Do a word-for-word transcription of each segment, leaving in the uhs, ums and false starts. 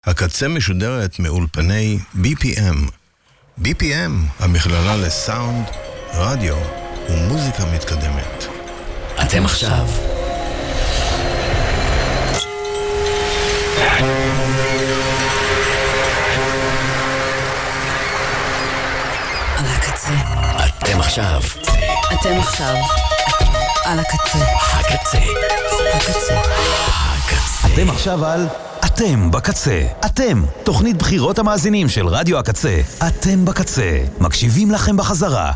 הקצה משודרת מאולפני בי פי אם. בי פי אם, המכללה לסאונד, רדיו ומוזיקה מתקדמת. אתם עכשיו על הקצה. אתם עכשיו אתם עכשיו על הקצה. הקצה. הקצה. הקצה. אתם עכשיו על אתם בקצה. אתם, תוכנית בחירות המאזינים של רדיו הקצה. אתם בקצה. מקשיבים לכם בחזרה.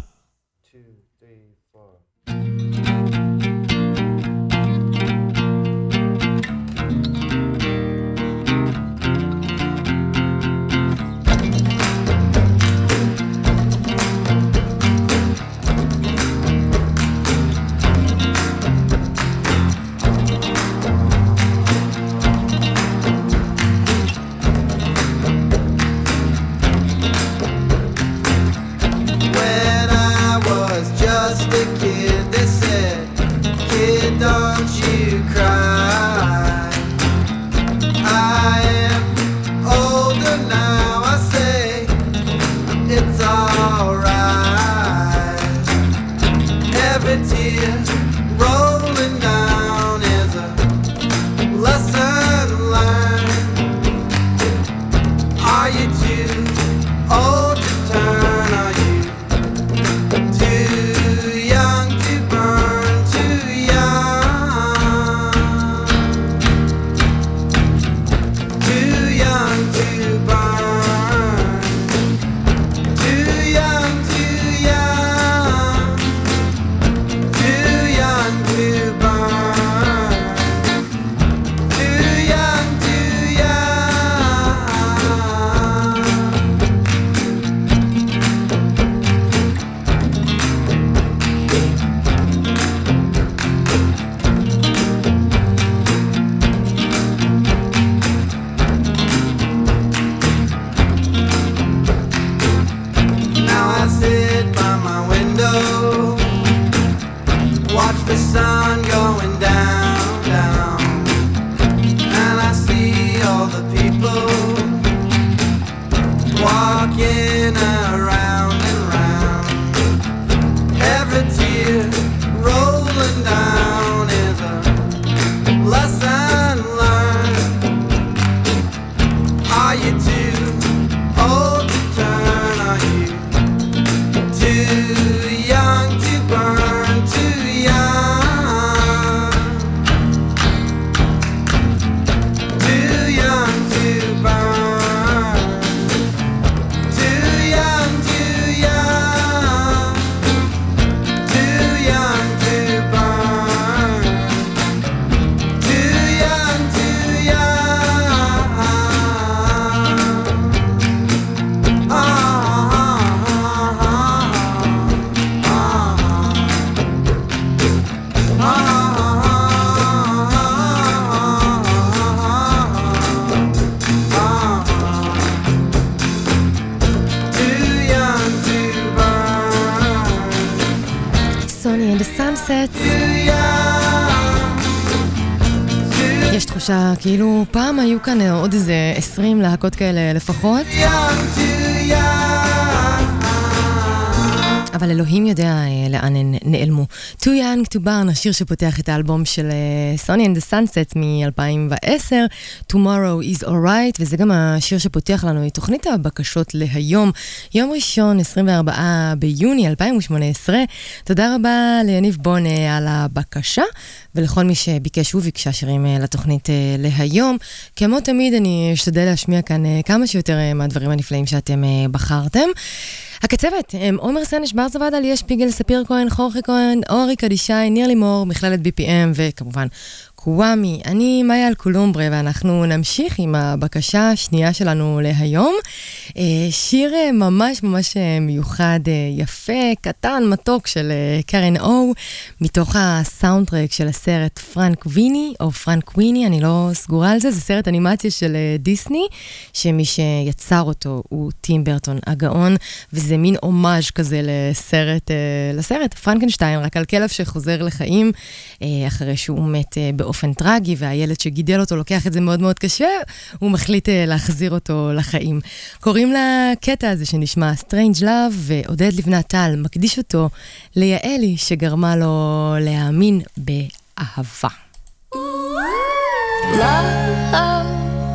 יש תחושה כאילו פעם היו כאן עוד איזה עשרים להקות כאלה לפחות, אבל אלוהים יודע לאן הן נעלמו. Too Young to Burn, השיר שפותח את האלבום של Sonny and the Sunsets מ-אלפיים ועשר, Tomorrow is Alright, וזה גם השיר שפותח לנו את תוכנית הבקשות להיום, יום ראשון, עשרים וארבעה ביוני אלפיים ושמונה עשרה. תודה רבה ליניב בונה על הבקשה, ולכל מי שביקש וביקשה שירים לתוכנית להיום. כמו תמיד אני אשתדל להשמיע כאן כמה שיותר מהדברים הנפלאים שאתם בחרתם. הקצבת, הם עומר סנש, בר זוואדה, ליה שפיגל, ספיר כהן, חורכי כהן, אורי קדישי, ניר לימור, מכללת בי פי אם, וכמובן קוואמי. אני מאיה אלקולומברה, ואנחנו נמשיך עם הבקשה השנייה שלנו להיום. שיר ממש ממש מיוחד, יפה, קטן, מתוק של קרן או, מתוך הסאונדטרק של הסרט פרנק ויני, או פרנק ויני, אני לא סגורה על זה, זה סרט אנימציה של דיסני, שמי שיצר אותו הוא טים ברטון הגאון, וזה מין אומאז' כזה לסרט, לסרט פרנקנשטיין, רק על כלב שחוזר לחיים, אחרי שהוא מת באופן באופן טרגי, והילד שגידל אותו לוקח את זה מאוד מאוד קשה, הוא מחליט להחזיר אותו לחיים. קוראים לקטע הזה שנשמע Strange Love, ועודד לבנת טל מקדיש אותו ליעלי שגרמה לו להאמין באהבה. Love,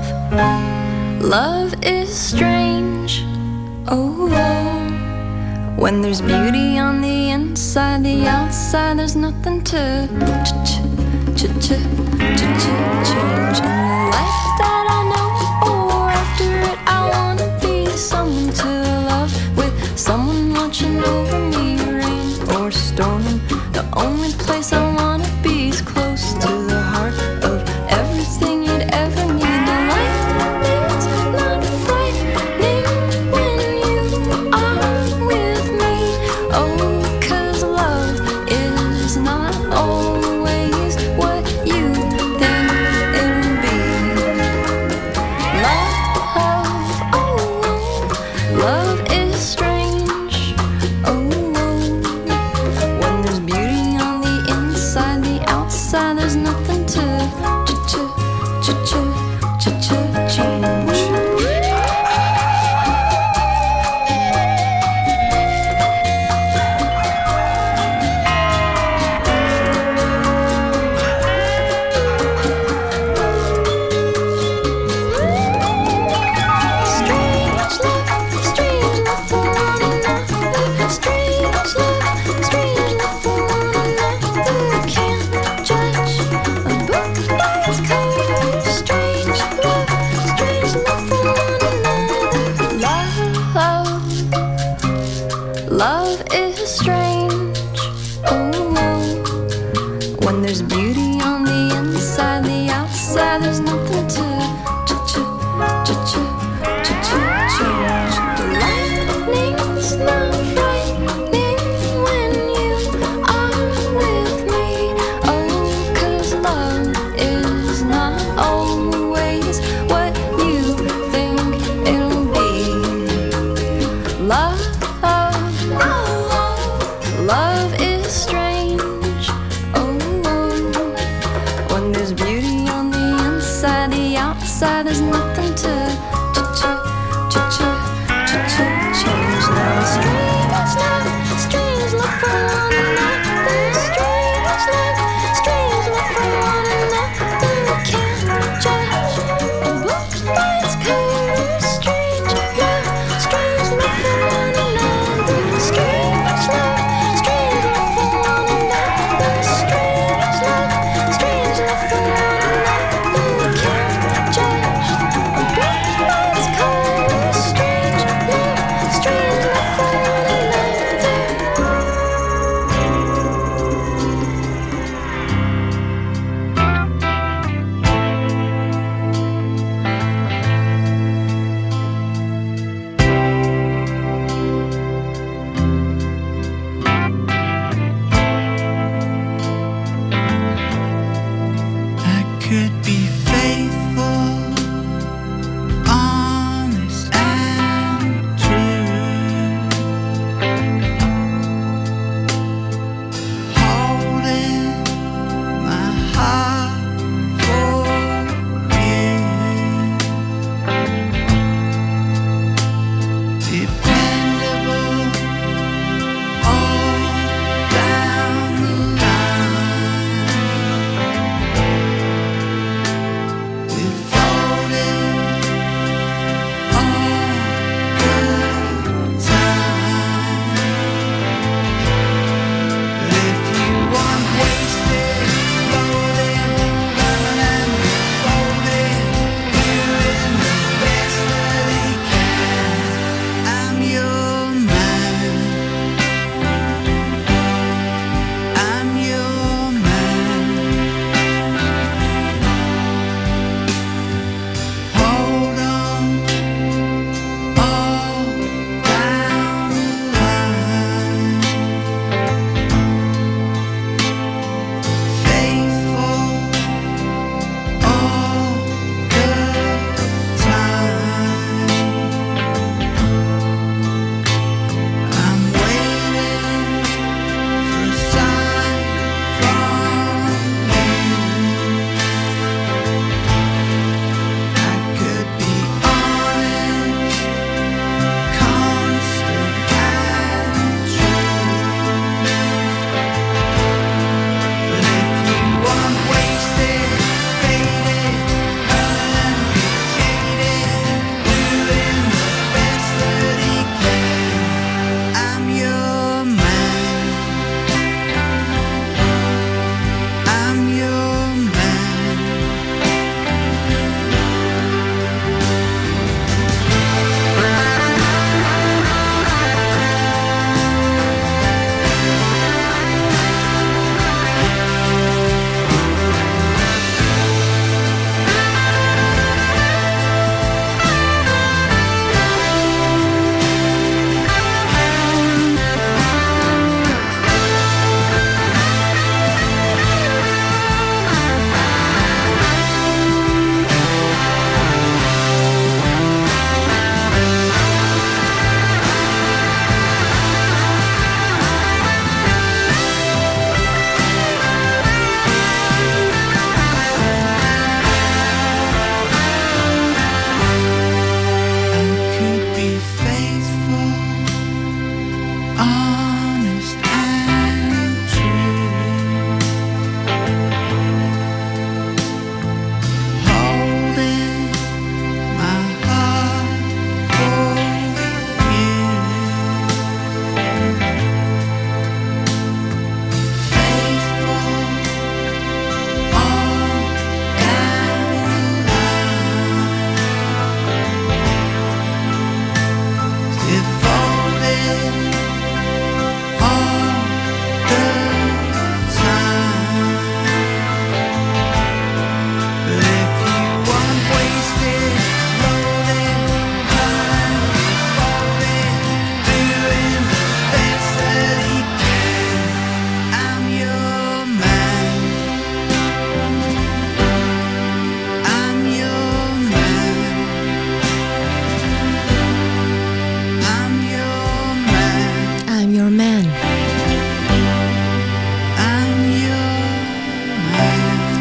love is strange. Oh, when there's beauty on the inside, the outside, there's nothing to ch ch ch ch ch change. In the life that I know, or after it, I wanna be someone to love, with someone watching over me, rain or storm. The only place I wanna be is close to the heart of everything you'd ever need. The life is not frightening when you are with me. Oh, 'cause love is not always what you think it'll be. Love, oh, love is strange. Oh, when there's beauty on the inside, the outside, there's nothing to ch ch ch ch ch ch change.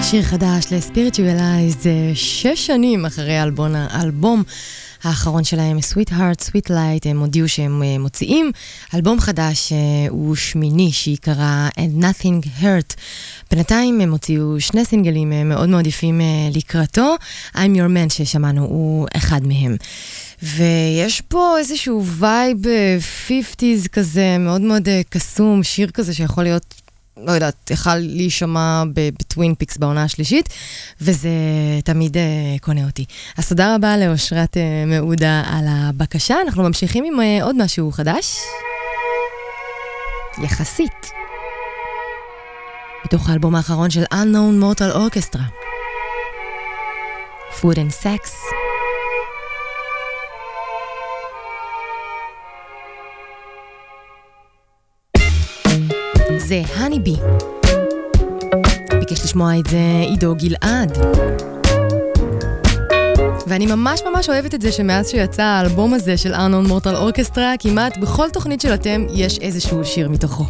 שיר חדש ל-Spiritualize, שש שנים אחרי האלבום, האלבום האחרון שלהם, Sweetheart, Sweet Light, הם הודיעו שהם מוציאים אלבום חדש, הוא שמיני, שיקרא And Nothing Hurt. בינתיים הם הוציאו שני סינגלים מאוד מאוד יפים לקראתו, I'm Your Man ששמענו, הוא אחד מהם. ויש פה איזשהו וייב חמישים כזה, מאוד מאוד קסום, שיר כזה שיכול להיות, לא יודעת, יכל להישמע בטווין פיקס בעונה השלישית, וזה תמיד קונה אותי. אז תודה רבה לאושרת מעודה על הבקשה. אנחנו ממשיכים עם עוד משהו חדש. יחסית. בתוך האלבום האחרון של Unknown Mortal Orchestra. Food and Sex. זה הני בי. ביקש לשמוע את זה עידו גלעד. ואני ממש ממש אוהבת את זה שמאז שיצא האלבום הזה של Unknown Mortal Orchestra, כמעט בכל תוכנית של אתם יש איזשהו שיר מתוכו.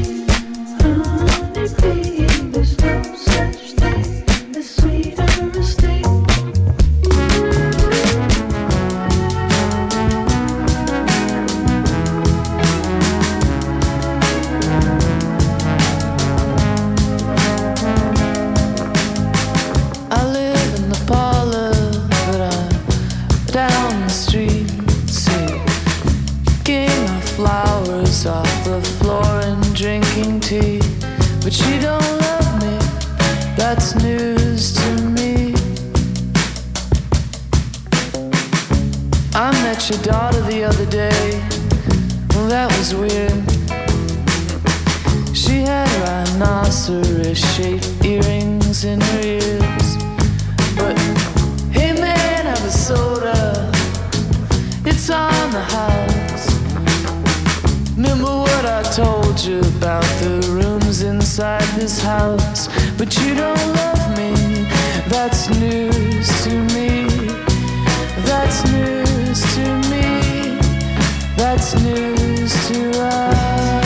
There's no such thing as sweeter. sheets off the floor and drinking tea. But she don't love me, that's news to me. I met your daughter the other day, well that was weird. She had rhinoceros-shaped earrings in her ears. But hey man, have a soda, it's on the house. Remember what I told you about the rooms inside this house? But you don't love me, that's news to me. That's news to me. That's news to us.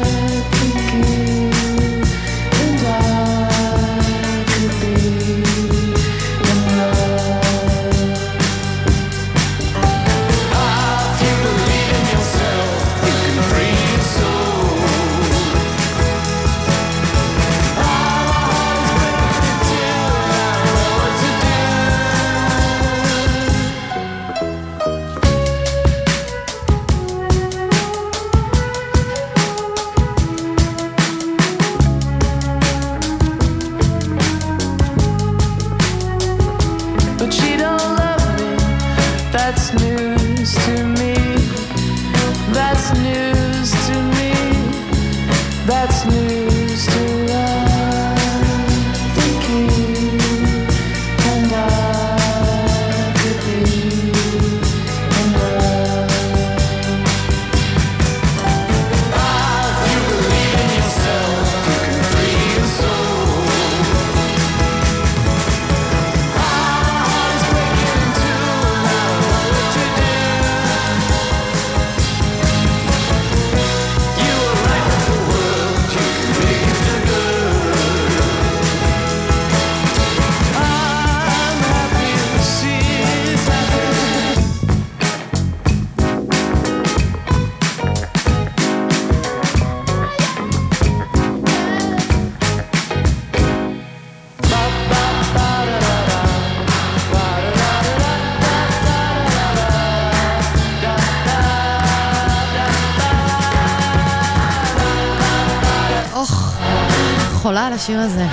חולה על השיר הזה.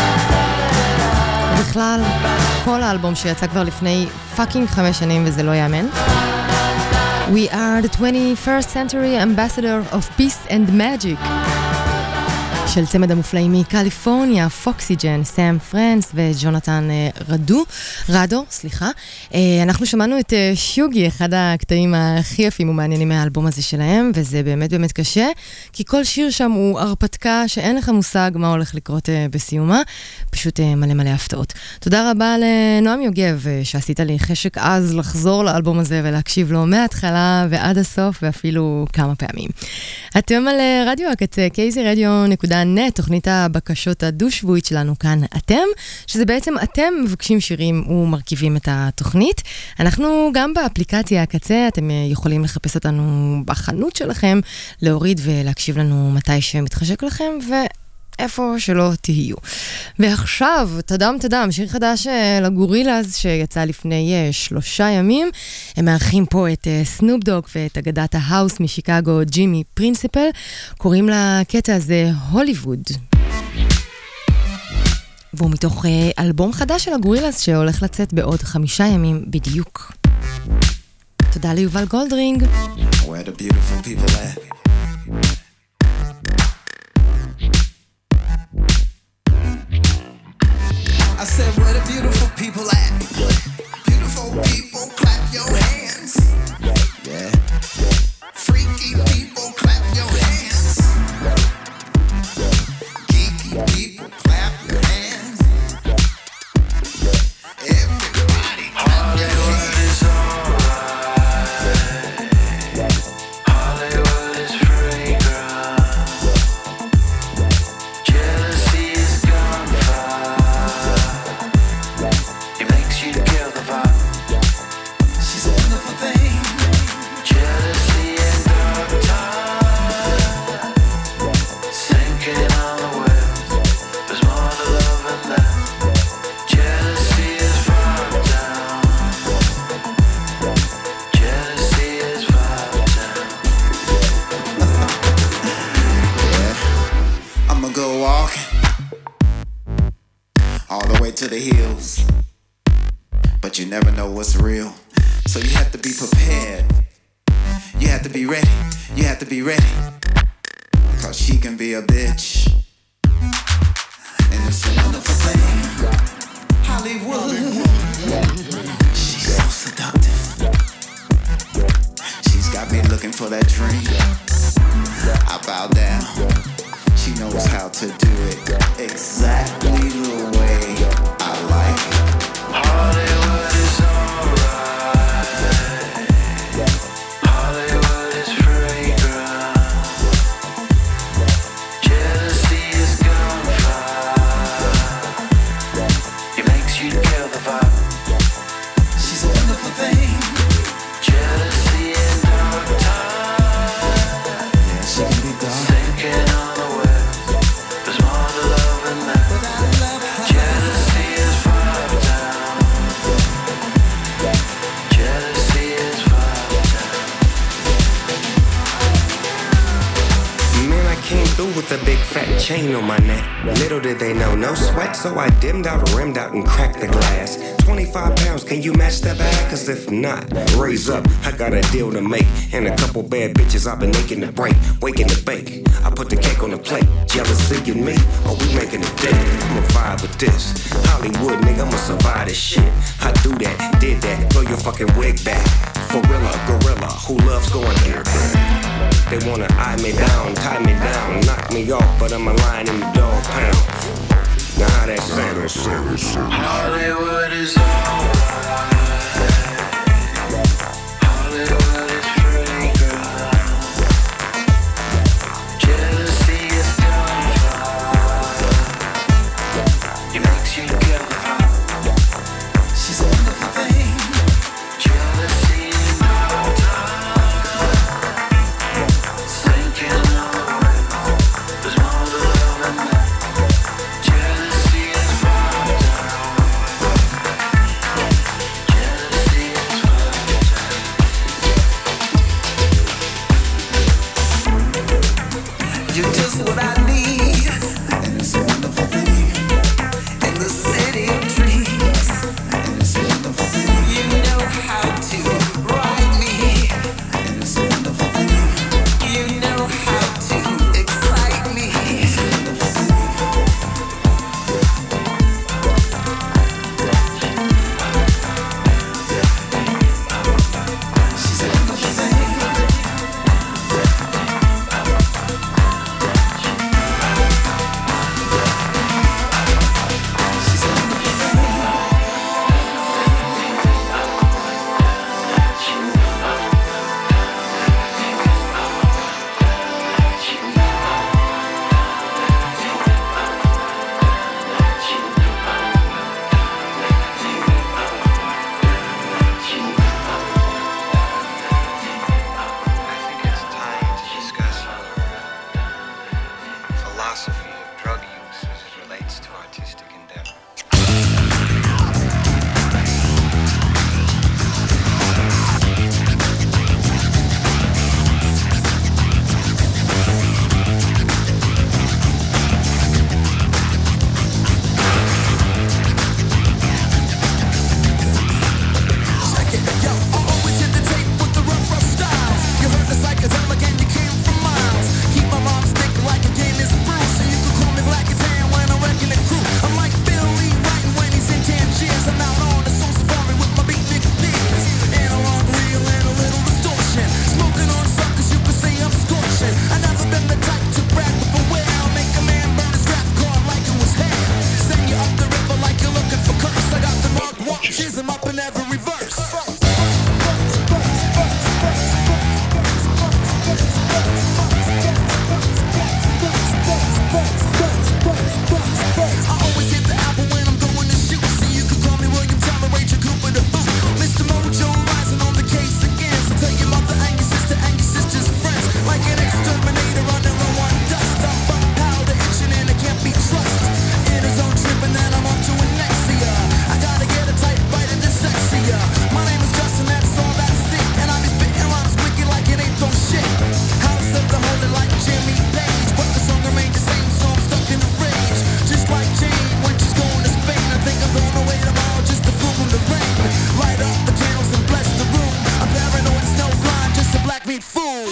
בכלל, כל האלבום שיצא כבר לפני פאקינג חמש שנים וזה לא יאמן. We are the twenty-first century ambassador of peace and magic. של צמד המופלאים מקליפורניה, פוקסיג'ן, סאם פרנס וג'ונתן רדו, רדו, סליחה. אנחנו שמענו את שוגי, אחד הקטעים הכי יפים ומעניינים מהאלבום הזה שלהם, וזה באמת באמת קשה, כי כל שיר שם הוא הרפתקה שאין לך מושג מה הולך לקרות בסיומה, פשוט מלא מלא הפתעות. תודה רבה לנועם יוגב, שעשית לי חשק אז לחזור לאלבום הזה ולהקשיב לו מההתחלה ועד הסוף, ואפילו כמה פעמים. אתם על רדיו הקצה, קייזי רדיו נקודה נט, תוכנית הבקשות הדו-שבועית שלנו כאן אתם, שזה בעצם אתם מבקשים שירים ומרכיבים את התוכנית. אנחנו גם באפליקציה הקצה, אתם יכולים לחפש אותנו בחנות שלכם, להוריד ולהקשיב לנו מתי שמתחשק לכם, ואיפה שלא תהיו. ועכשיו, תדם תדם, שיר חדש לגורילאז שיצא לפני שלושה ימים. הם מארחים פה את סנופ דוג ואת אגדת ההאוס משיקגו, ג'ימי פרינסיפל. קוראים לקטע הזה הוליווד. והוא מתוך אלבום חדש של הגורילאז שהולך לצאת בעוד חמישה ימים בדיוק. תודה ליובל גולדרינג. Where the beautiful people at? I said, where the beautiful people at? Beautiful people, clap your hands. Yeah. Freaky people, clap your hands. Geeky people, clap your hands. Everybody, clap your hands. Hollywood is fragrant. Jealousy is gunfire. It makes to the hills. But you never know what's real. So you have to be prepared. You have to be ready. You have to be ready. Cause she can be a bitch. And it's a wonderful thing. Hollywood. She's so seductive. She's got me looking for that dream. I bow down. She knows how to do it exactly the way I like it. Hollywood is alright. Hollywood is fragrant. Jealousy is gunfire. It makes you kill the vibe. She's a wonderful thing. Jealousy in dark time. Yeah, she can be dark. Sinking on the web. There's more to love than that. Jealousy is far down. Jealousy is far down. Man, I came through with a big fat chain on my neck. Little did they know, no sweat, so I dimmed out, rimmed out, and cracked the glass. twenty-five pounds, can you match that bag? Cause if not, raise up, I got a deal to make. And a couple bad bitches I've been making to break, waking to bake. I put the cake on the plate, jealousy in me, or we making it dead. I'ma vibe with this, Hollywood nigga, I'ma survive this shit. I do that, did that, throw your fucking wig back. Gorilla, gorilla, who loves going there? They wanna eye me down, tie me down, knock me off, but I'm a lion in the dog pound. Now how that sound? Hollywood is alright. Hollywood is fragrant. Jealousy is gunfire. It makes you kill the vibe. She's a wonderful thing. Jealousy in no time. Sinking on the web. There's more to love than that. Jealousy is far down. Jealousy is far down. fool.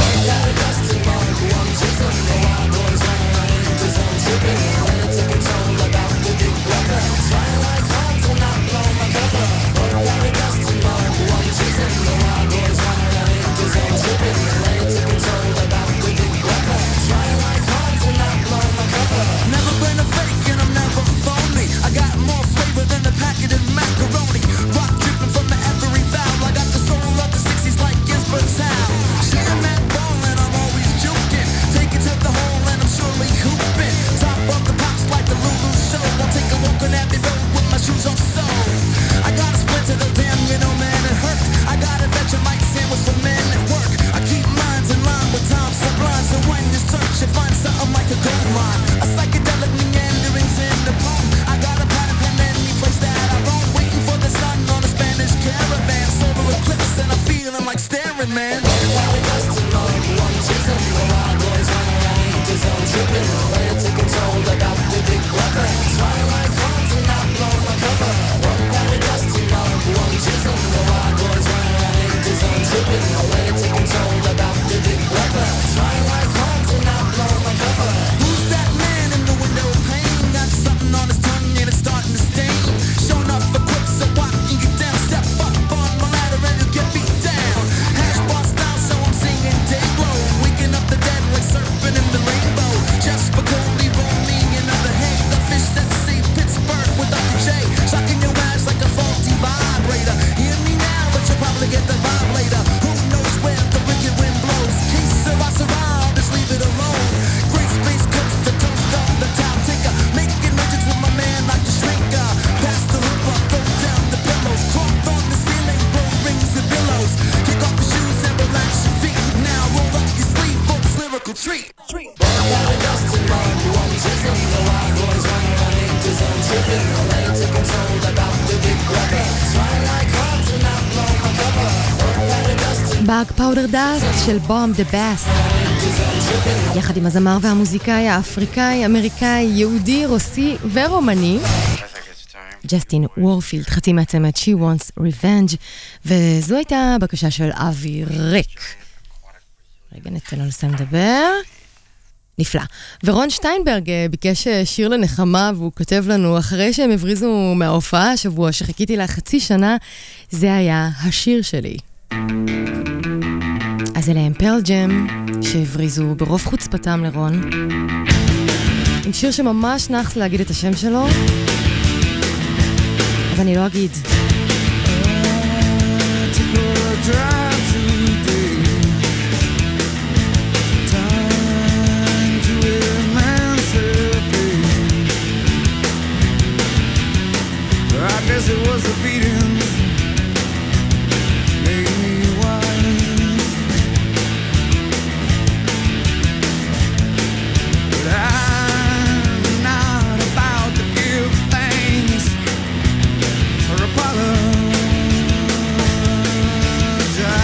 Never been a fake and I'm never phony. I got more flavor than the packet of macaroni. Rock dripping from every valve. I got the soul of the sixties like Ginsberg's house. Shooting that ball and I'm always juking. Take it to the hole and I'm surely hooping. Top of the pops like the Lulu show. I'll take a walk on Abbey Road with my shoes on sole. I got a splinter the damn, you know, man, it hurt. I got a Vegemite sandwich for men at work. I keep minds in line with time sublime. So when you search, you find something like a gold mine. A psychedelic meanderings in the poem. I got a pattern pen any place that I roam. Waiting for the sun on a Spanish caravan. Solar eclipse and I'm feeling like staring, man. Who's that man in the window pane? Got something on his tongue and it's starting to stain. Showing up for quick so I can get down. Step up on my ladder and you'll get beat down. Hash bar style so I'm singing day glow. Waking up the dead like surfing in the rainbow. Just for Cody rolling another hay. The fish that see Pittsburgh with Doctor J. Shocking your ass like a faulty vibrator. Hear me now but you'll probably get the vibe later. Who knows where the wicked wind blows? Case Sarah Sarah, just leave it alone. Great space coast to toast up the top taker. Making legends with my man like the shrinker. Pass the hoop up, throw down the pillows. Cloth on the ceiling, blow rings and billows. Kick off your shoes and relax your feet. Now roll up your sleeve for this lyrical treat. באג פאודר דאסט של בום דה באסט, יחד עם הזמר והמוזיקאי האפריקאי, אמריקאי, יהודי, רוסי ורומני ג'סטין וורפילד, חצי מעצמת She Wants Revenge, וזו הייתה בקשה של אבי ריק. רגע ניתן לו לסיים לדבר. נפלא. ורון שטיינברג ביקש שיר לנחמה, והוא כותב לנו, אחרי שהם הבריזו מההופעה השבוע שחיכיתי לה חצי שנה, זה היה השיר שלי. אז אלה הם פרל ג'ם, שהבריזו ברוב חוצפתם לרון, עם שיר שממש נחס להגיד את השם שלו, אז אני לא אגיד. I guess it was a beating, made me wise. But I'm not about to give thanks or apologize.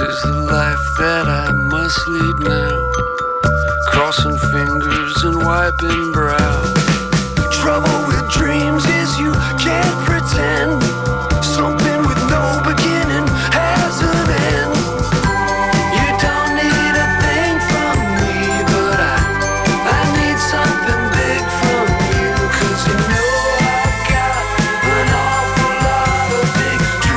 is the life that I must lead now. Crossing fingers and wiping brow. Trouble with dreams is you can't pretend. Something with no beginning has an end. You don't need a thing from me, but I, I need something big from you. Cause you know I've got an awful lot of big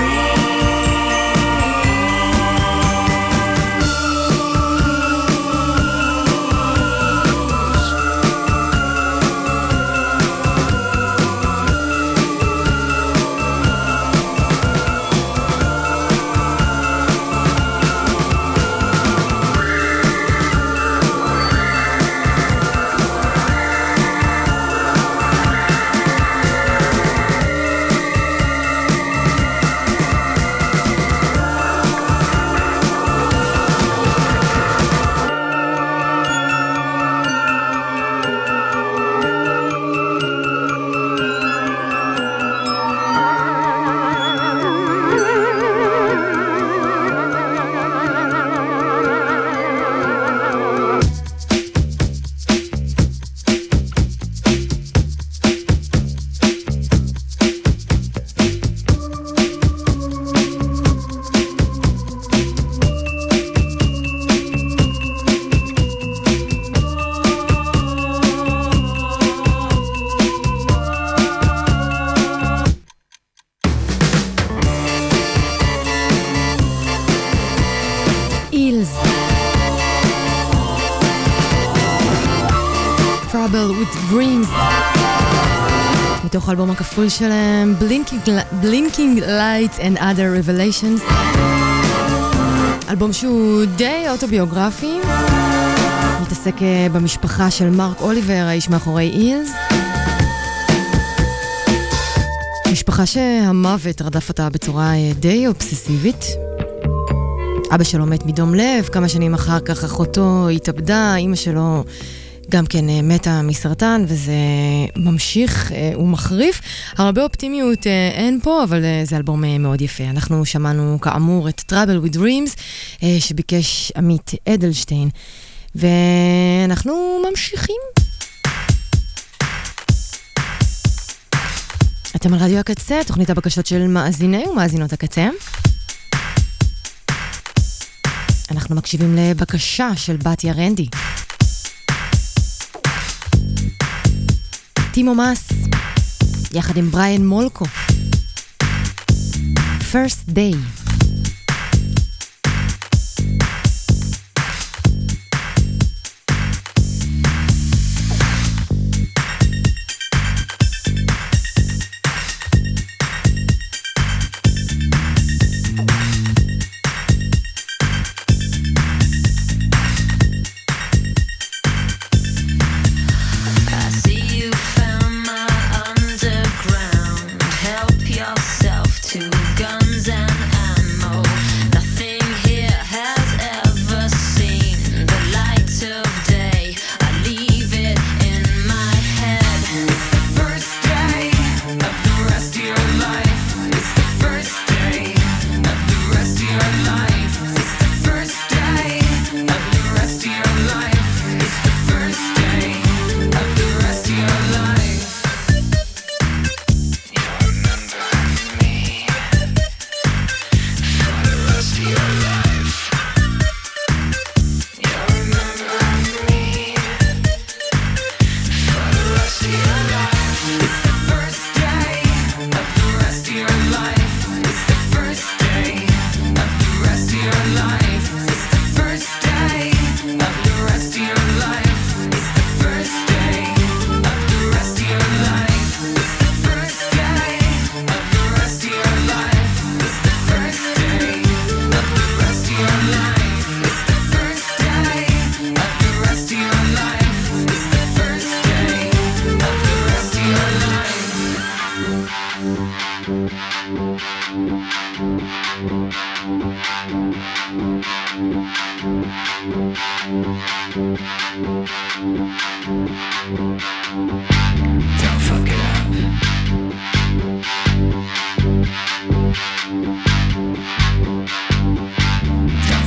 מתוך האלבום הכפול שלהם, Blinking, Blinking Lights and Other Revelations. אלבום שהוא די אוטוביוגרפי, מתעסק במשפחה של מרק אוליבר, האיש מאחורי אילס. משפחה שהמוות רדף אותה בצורה די אובססיבית. אבא שלו מת מדום לב, כמה שנים אחר כך אחותו התאבדה, אמא שלו גם כן מתה מסרטן, וזה ממשיך ומחריף. הרבה אופטימיות אין פה, אבל זה אלבום מאוד יפה. אנחנו שמענו כאמור את Trouble with Dreams, שביקש עמית אדלשטיין, ואנחנו ממשיכים. אתם על רדיו הקצה, תוכנית הבקשות של מאזיני ומאזינות הקצה. אנחנו מקשיבים לבקשה של בתיה רנדי. טימו מאס, יחד עם בריין מולקו. First Day. Don't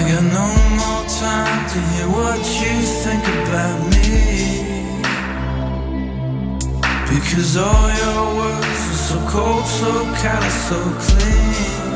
got no more time to hear what you think about me, because all your words are so cold, so callous, so clean.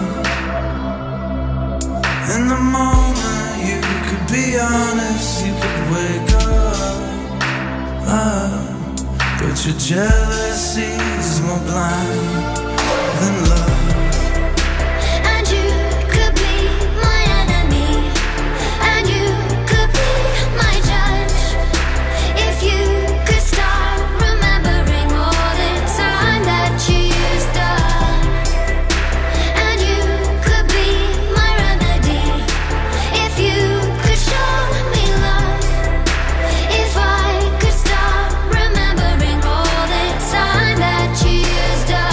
In the moment you could be honest, you could wake up, up. But your jealousy is more blind than love. And you could be my enemy, and you could be my judge, if you could start remembering all the time that you used up. And you could be my remedy, if you could show me love, if I could stop remembering all the time that you used up.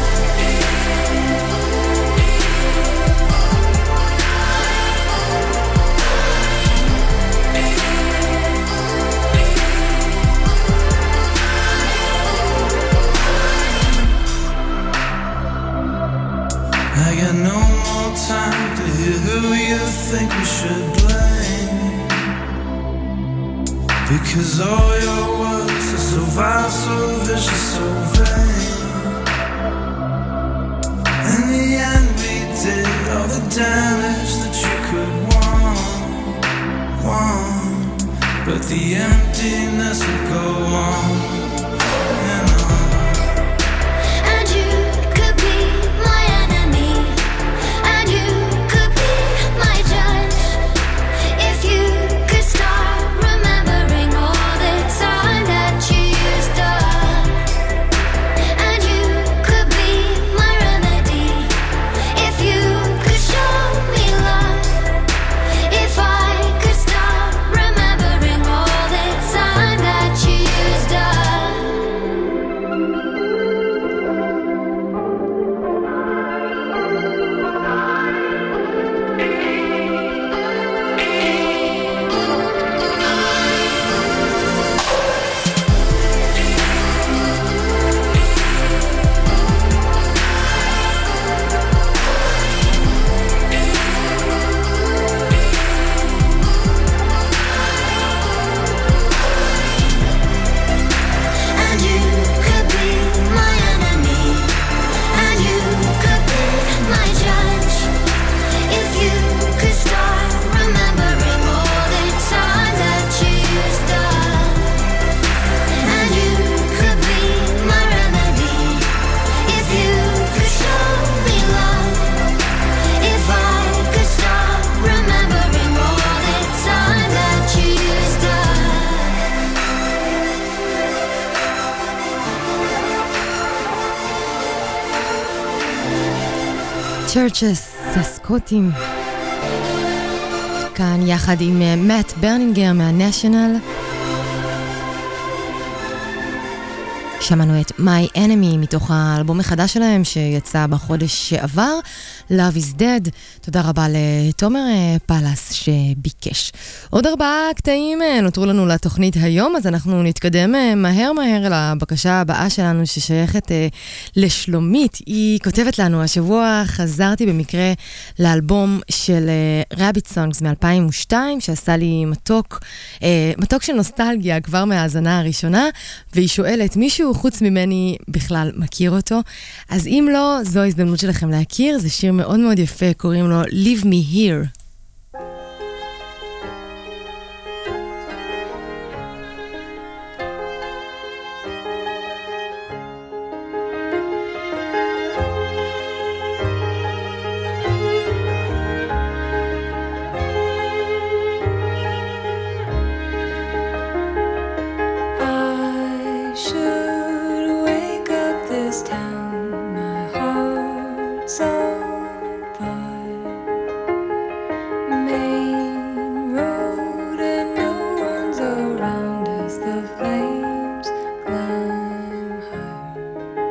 I got no more time to hear who you think we should blame, because all your words are so vile, so vicious, so vain. In the end we did all the damage that you could want, want, but the emptiness would go on and on. And you could be my enemy, and you could be my judge, if you could start remembering all the time that you used up. And you could be my remedy, if you could show me love, if I could stop remembering all the time that you used up. And you could be my enemy, and you could be my judge, if you could start remembering all the time that you used up. And you could be my remedy, if you could show me love, if I could stop remembering all the time that you used up. צ'רצ'ס, הסקוטים. כאן יחד עם אה, מאט ברנינגר מהנשיונל. שמענו את My Enemy מתוך האלבום החדש שלהם שיצא בחודש שעבר, Love is Dead. תודה רבה לתומר אה, פלס שביקש. עוד ארבעה קטעים אה, נותרו לנו לתוכנית היום, אז אנחנו נתקדם אה, מהר מהר אל הבקשה הבאה שלנו ששייכת אה, לשלומית. היא כותבת לנו, השבוע חזרתי במקרה לאלבום של אה, Rabbit Songs מ-אלפיים ושתיים, שעשה לי מתוק, אה, מתוק של נוסטלגיה כבר מההאזנה הראשונה, והיא שואלת, מישהו חוץ ממני בכלל מכיר אותו? אז אם לא, זו ההזדמנות שלכם להכיר, זה שיר מאוד מאוד יפה, קוראים לו Leave Me Here. I should wake up this town, my heart's on fire. Main road and no one's around as the flames climb higher.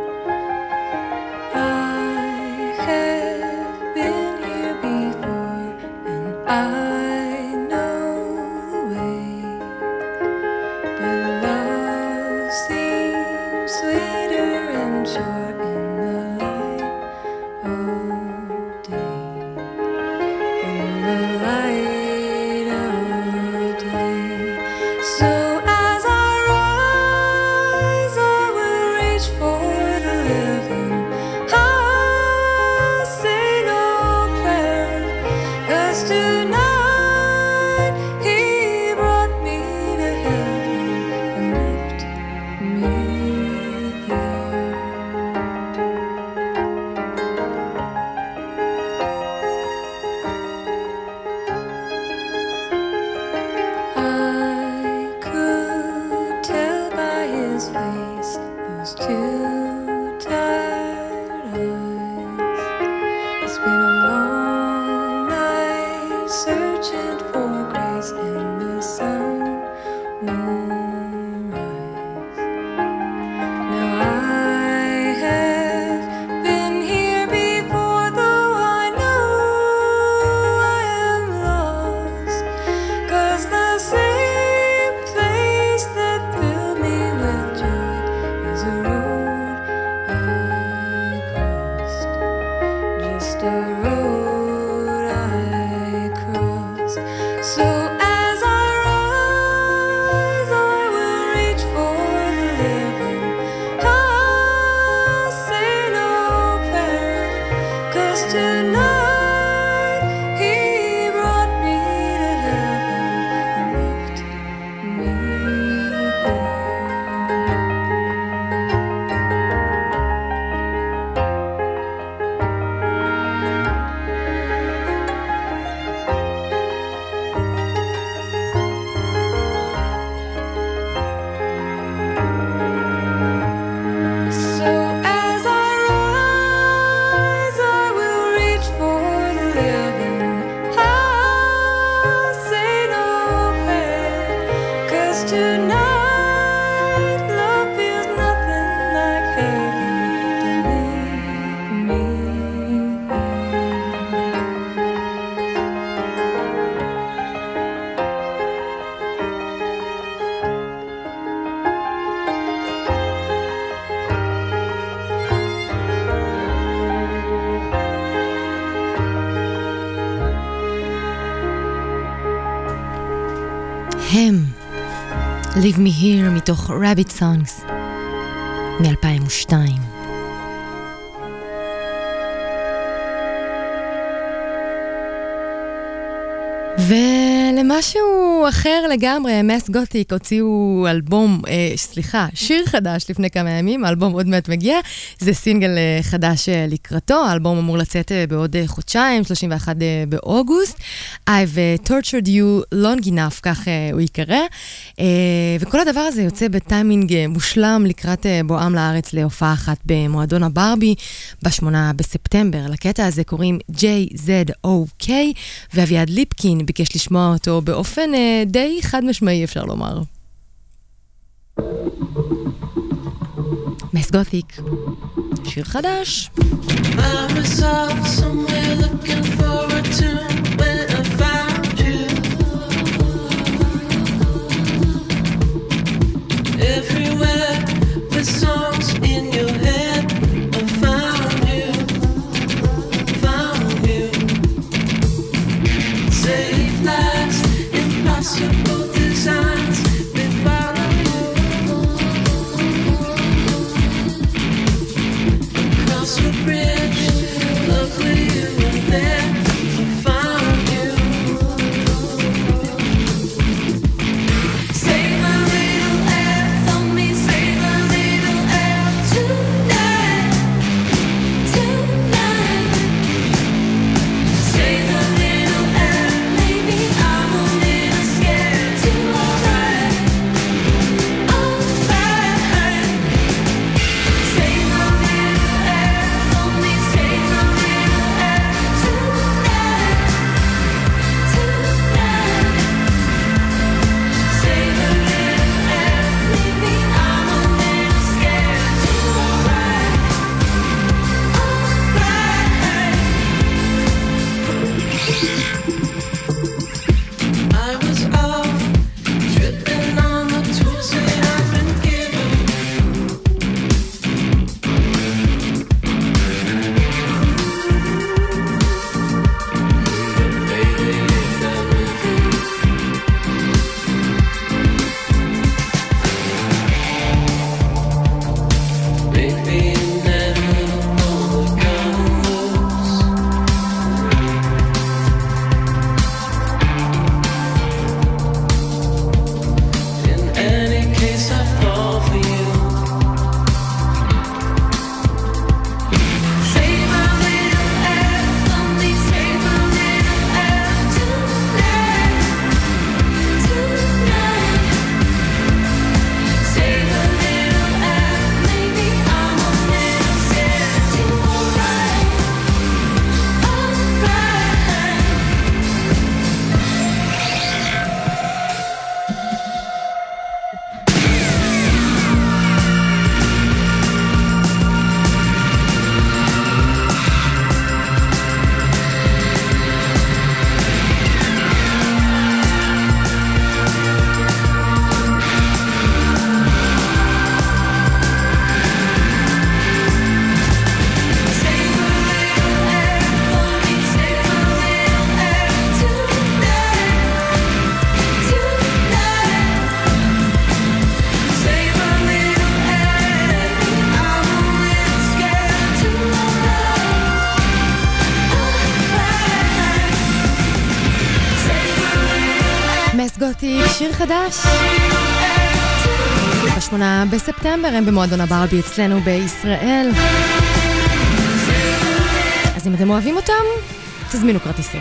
I have been here before and I know the way. But love seems sweeter and short in the light of day. In the light הם, Leave Me Here מתוך Rabbit Songs מ-אלפיים ושתיים. ולמשהו אחר לגמרי, מס גותיק הוציאו אלבום, אה, סליחה, שיר חדש לפני כמה ימים, האלבום עוד מעט מגיע, זה סינגל אה, חדש אה, לקראתו, האלבום אמור לצאת אה, בעוד אה, חודשיים, שלושים ואחד אה, באוגוסט, I've uh, tortured you long enough, כך אה, הוא יקרא, אה, וכל הדבר הזה יוצא בטיימינג אה, מושלם לקראת אה, בואם לארץ להופעה אחת במועדון הברבי, בשמונה בספטמבר, לקטע הזה קוראים ג'יי זד או קיי, ואביעד ליפקין ביקש לשמוע אותו באופן אה, די חד משמעי, אפשר לומר. מס גותיק, שיר חדש. I was off somewhere looking forward to when I found you. Everywhere with songs in your head, I found you, found you. Safe lives, impossible designs, we follow you. Across the bridge, lovely you were there, I found חדש. בשמונה בספטמבר הם במועדון הברבי אצלנו בישראל. אז אם אתם אוהבים אותם, תזמינו כרטיסים.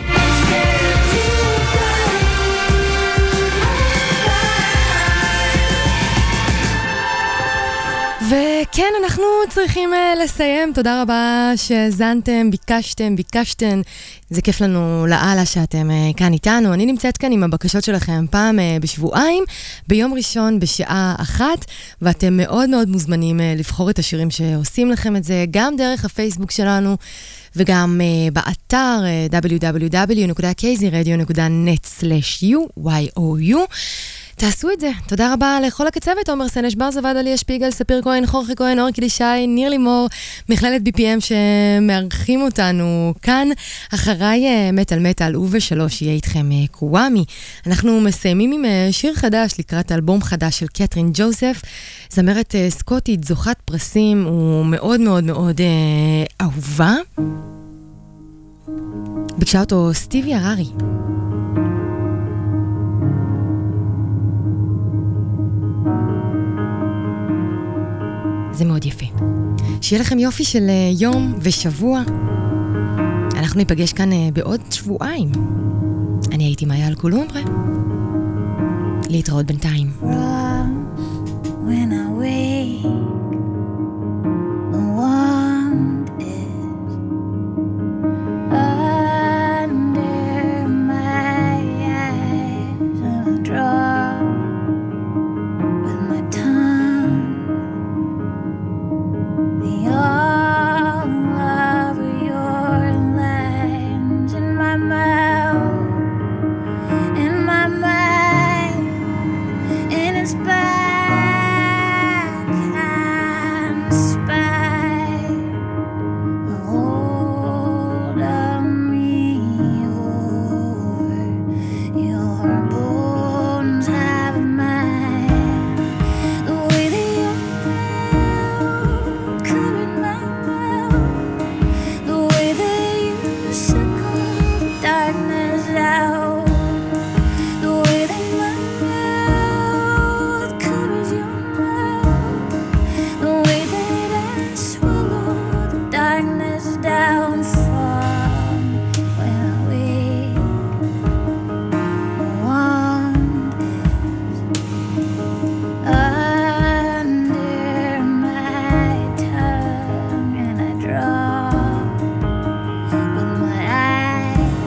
וכן, אנחנו צריכים uh, לסיים. תודה רבה שהזנתם, ביקשתם, ביקשתם. זה כיף לנו לאללה שאתם uh, כאן איתנו. אני נמצאת כאן עם הבקשות שלכם פעם uh, בשבועיים, ביום ראשון בשעה אחת, ואתם מאוד מאוד מוזמנים uh, לבחור את השירים שעושים לכם את זה, גם דרך הפייסבוק שלנו, וגם uh, באתר uh, דאבליו דאבליו דאבליו נקודה קייזי רדיו נקודה נט סלש יו וואי או יו. תעשו את זה. תודה רבה לכל הקצוות, עומר סנש, בר זווד, עלי שפיגל, ספיר כהן, חורכי כהן, אור קלישי, ניר לימור, מכללת בי פי אם שמארחים אותנו כאן. אחריי מטל מטל ובשלוש יהיה איתכם קוואמי. אנחנו מסיימים עם שיר חדש לקראת אלבום חדש של קתרין ג'וזף, זמרת סקוטית, זוכת פרסים, הוא מאוד מאוד מאוד אה, אהובה. ביקשה אותו סטיבי הררי. זה מאוד יפה. שיהיה לכם יופי של יום ושבוע. אנחנו ניפגש כאן בעוד שבועיים. אני הייתי מאיה אלקולומbre. להתראות בינתיים. When I wake, the wand is under my eyes, and I draw with my tongue all over your lines in my mouth, in my mind, and it's back and spy. Hold on me over your bones have mine. The way that your mouth covered my mouth, the way that you suckle the darkness out, the way that my mouth covers your mouth, the way that I swallow the darkness down from when I wake. The wand is under my tongue, and I draw with my eyes.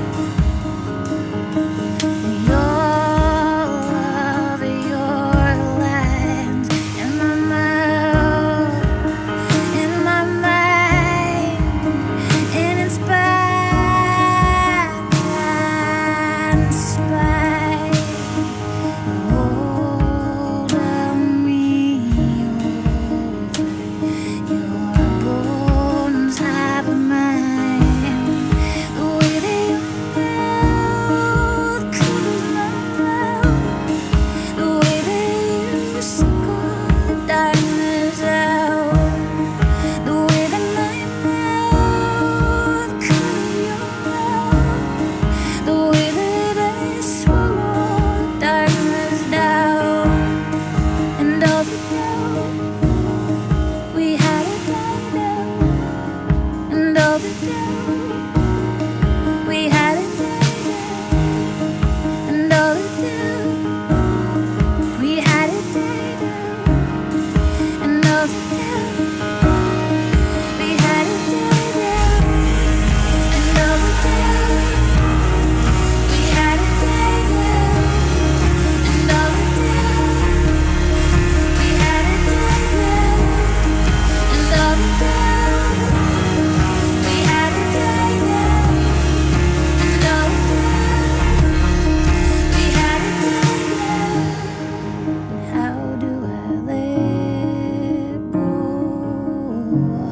All over your lines in my mouth, in my mind, and it's back and spy. Hold on me over your bones have a mind. The way that your mouth covers my mouth, the way that you suckle the darkness out, the way that my mouth covers your mouth, the way that I swallow the darkness down, and all the doubt we had it died out, and all the doubt we had it died out, and all the doubt we had it died out, and all the doubt we had it died out, and all the doubt we had it died out, and all the doubt we had it died out, and all the doubt we had it died out, and all the doubt we had it died out. How do I let go